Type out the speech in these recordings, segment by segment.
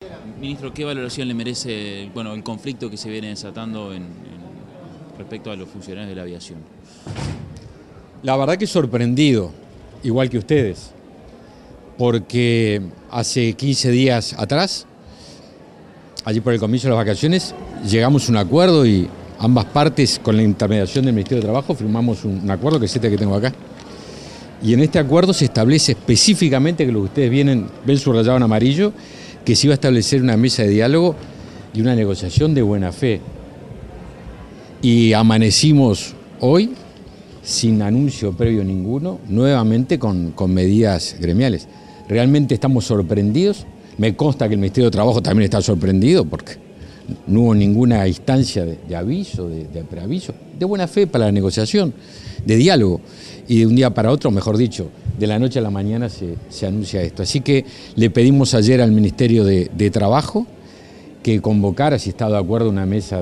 Ministro, ¿qué valoración le merece el conflicto que se viene desatando respecto a los funcionarios de la aviación? La verdad que sorprendido, igual que ustedes, porque hace 15 días atrás, allí por el comienzo de las vacaciones, llegamos a un acuerdo y ambas partes, con la intermediación del Ministerio de Trabajo, firmamos un acuerdo que es este que tengo acá. Y en este acuerdo se establece específicamente, que lo que ustedes ven subrayado en amarillo, que se iba a establecer una mesa de diálogo y una negociación de buena fe. Y amanecimos hoy, sin anuncio previo ninguno, nuevamente con medidas gremiales. Realmente estamos sorprendidos. Me consta que el Ministerio de Trabajo también está sorprendido porque no hubo ninguna instancia de aviso, de preaviso, de buena fe para la negociación, de diálogo. Y de un día para otro, mejor dicho, de la noche a la mañana se anuncia esto. Así que le pedimos ayer al Ministerio de Trabajo que convocara, si está de acuerdo, una mesa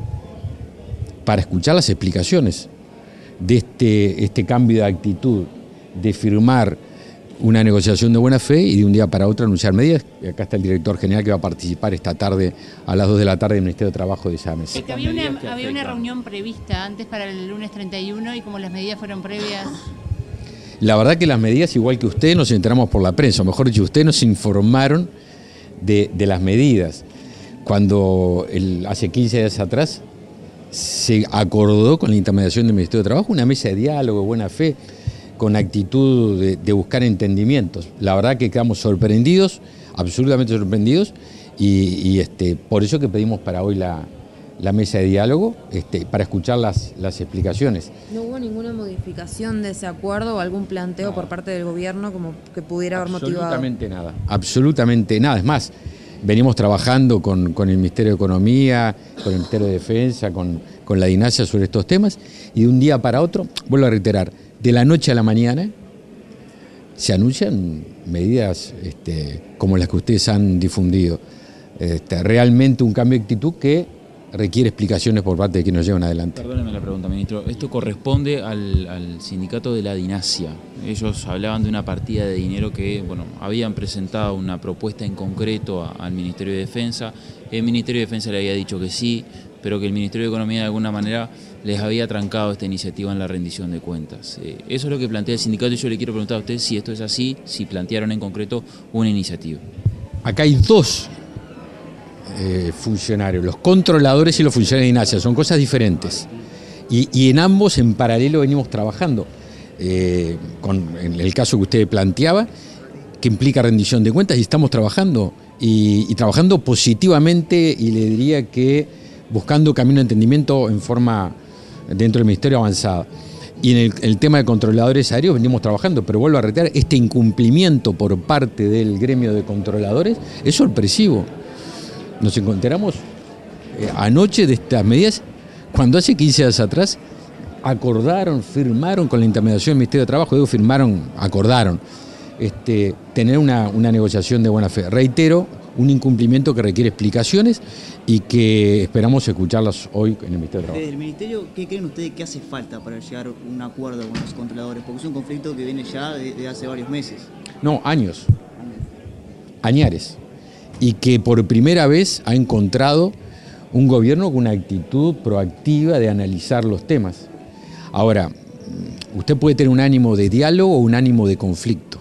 para escuchar las explicaciones de este cambio de actitud, de firmar una negociación de buena fe y de un día para otro anunciar medidas. Y acá está el director general que va a participar esta tarde a las 2 de la tarde del Ministerio de Trabajo de esa mesa. Había una reunión prevista antes para el lunes 31 y como las medidas fueron previas. La verdad que las medidas, igual que ustedes, nos enteramos por la prensa, o mejor dicho, ustedes nos informaron de las medidas. Cuando hace 15 días atrás se acordó con la intermediación del Ministerio de Trabajo una mesa de diálogo, buena fe, con actitud de buscar entendimientos. La verdad que quedamos sorprendidos, absolutamente sorprendidos, y por eso que pedimos para hoy la mesa de diálogo, para escuchar las explicaciones. ¿No hubo ninguna modificación de ese acuerdo o algún planteo por parte del gobierno como que pudiera haber motivado? Absolutamente nada. Es más, venimos trabajando con el Ministerio de Economía, con el Ministerio de Defensa, con la DINASA sobre estos temas, y de un día para otro, vuelvo a reiterar, de la noche a la mañana se anuncian medidas como las que ustedes han difundido. Realmente un cambio de actitud que requiere explicaciones por parte de quienes nos llevan adelante. Perdóneme la pregunta, ministro. Esto corresponde al sindicato de la DINASA. Ellos hablaban de una partida de dinero que, habían presentado una propuesta en concreto al Ministerio de Defensa. El Ministerio de Defensa le había dicho que sí, pero que el Ministerio de Economía de alguna manera les había trancado esta iniciativa en la rendición de cuentas. Eso es lo que plantea el sindicato y yo le quiero preguntar a usted si esto es así, si plantearon en concreto una iniciativa. Acá hay dos funcionarios, los controladores y los funcionarios de DINASA, son cosas diferentes. Y en ambos en paralelo venimos trabajando, en el caso que usted planteaba, que implica rendición de cuentas, y estamos trabajando, y trabajando positivamente, y le diría que buscando camino de entendimiento en forma dentro del Ministerio avanzada. Y en el tema de controladores aéreos venimos trabajando, pero vuelvo a reiterar, este incumplimiento por parte del gremio de controladores es sorpresivo. Nos encontramos anoche de estas medidas cuando hace 15 días atrás firmaron con la intermediación del Ministerio de Trabajo, acordaron tener una negociación de buena fe. Reitero, un incumplimiento que requiere explicaciones y que esperamos escucharlas hoy en el Ministerio de Trabajo. Desde el Ministerio, ¿qué creen ustedes que hace falta para llegar a un acuerdo con los controladores? Porque es un conflicto que viene ya de hace varios meses. No, años. Añares. Y que por primera vez ha encontrado un gobierno con una actitud proactiva de analizar los temas. Ahora, usted puede tener un ánimo de diálogo o un ánimo de conflicto.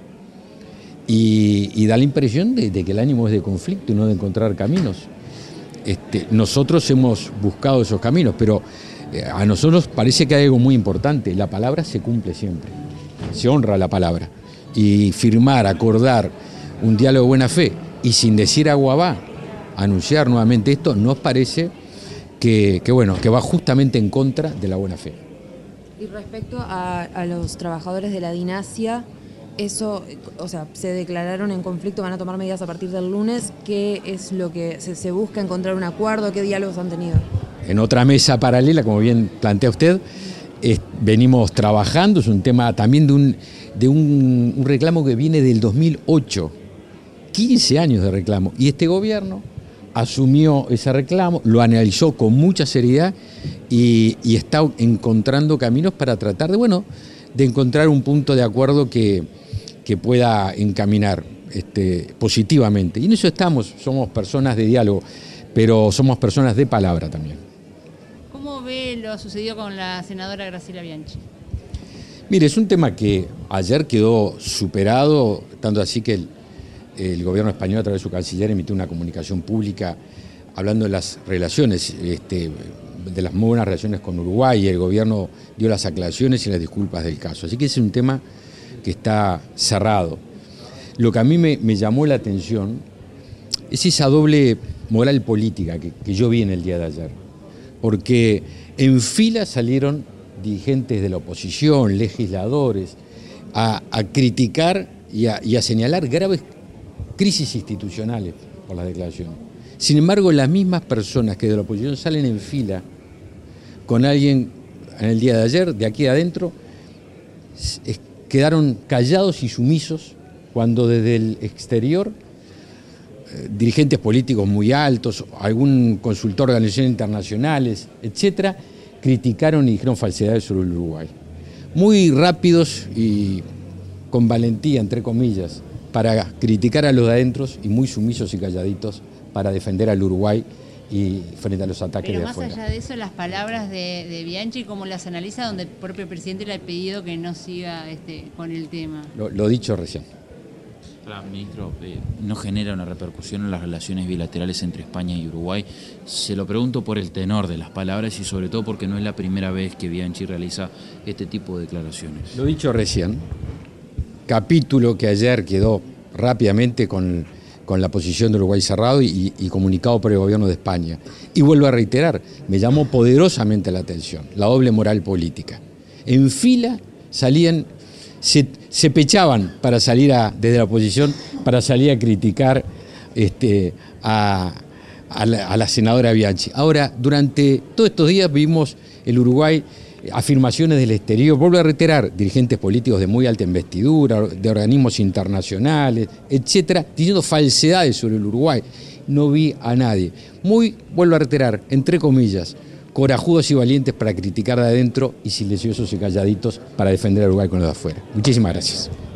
Y da la impresión de que el ánimo es de conflicto y no de encontrar caminos. Nosotros hemos buscado esos caminos, pero a nosotros parece que hay algo muy importante. La palabra se cumple siempre, se honra la palabra. Y firmar, acordar un diálogo de buena fe y sin decir agua va, anunciar nuevamente esto, nos parece que va justamente en contra de la buena fe. Y respecto a los trabajadores de la DINASA, eso, se declararon en conflicto, van a tomar medidas a partir del lunes. ¿Qué es lo que se busca? ¿Encontrar un acuerdo? ¿Qué diálogos han tenido? En otra mesa paralela, como bien plantea usted, venimos trabajando, es un tema también de un reclamo que viene del 2008, 15 años de reclamo, y este gobierno asumió ese reclamo, lo analizó con mucha seriedad y está encontrando caminos para tratar de encontrar un punto de acuerdo que pueda encaminar. positivamente. Y en eso estamos, somos personas de diálogo, pero somos personas de palabra también. ¿Cómo ve lo sucedido con la senadora Graciela Bianchi? Mire, es un tema que ayer quedó superado, tanto así que el gobierno español a través de su canciller emitió una comunicación pública hablando de las relaciones, de las muy buenas relaciones con Uruguay, y el gobierno dio las aclaraciones y las disculpas del caso. Así que es un tema que está cerrado. Lo que a mí me llamó la atención es esa doble moral política que yo vi en el día de ayer, porque en fila salieron dirigentes de la oposición, legisladores, a criticar y a señalar graves crisis institucionales por las declaraciones. Sin embargo, las mismas personas que de la oposición salen en fila con alguien en el día de ayer, de aquí adentro, quedaron callados y sumisos cuando desde el exterior dirigentes políticos muy altos, algún consultor de organizaciones internacionales, etcétera, criticaron y dijeron falsedades sobre el Uruguay. Muy rápidos y con valentía, entre comillas, para criticar a los de adentro y muy sumisos y calladitos para defender al Uruguay y frente a los ataques de afuera. Pero más allá de eso, las palabras de Bianchi, ¿cómo las analiza? Donde el propio presidente le ha pedido que no siga con el tema. Lo dicho recién. Ministro, ¿no genera una repercusión en las relaciones bilaterales entre España y Uruguay? Se lo pregunto por el tenor de las palabras y sobre todo porque no es la primera vez que Bianchi realiza este tipo de declaraciones. Lo dicho recién, capítulo que ayer quedó rápidamente con la posición de Uruguay cerrado y comunicado por el gobierno de España. Y vuelvo a reiterar, me llamó poderosamente la atención, la doble moral política. En fila salían, se pechaban para salir desde la oposición, para salir a criticar a la senadora Bianchi. Ahora, durante todos estos días vimos el Uruguay afirmaciones del exterior, vuelvo a reiterar, dirigentes políticos de muy alta investidura, de organismos internacionales, etcétera, diciendo falsedades sobre el Uruguay. No vi a nadie. Vuelvo a reiterar, entre comillas, corajudos y valientes para criticar de adentro y silenciosos y calladitos para defender al Uruguay con los de afuera. Muchísimas gracias.